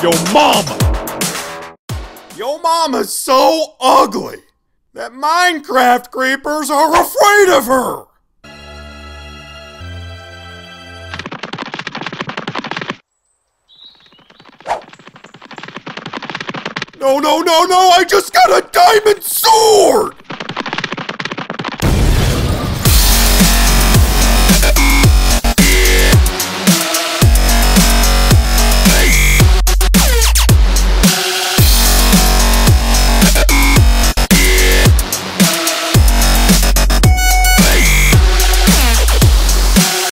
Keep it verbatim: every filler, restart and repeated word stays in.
Yo mama! Yo mama's so ugly that Minecraft creepers are afraid of her! No, no, no, no, I just got a diamond sword!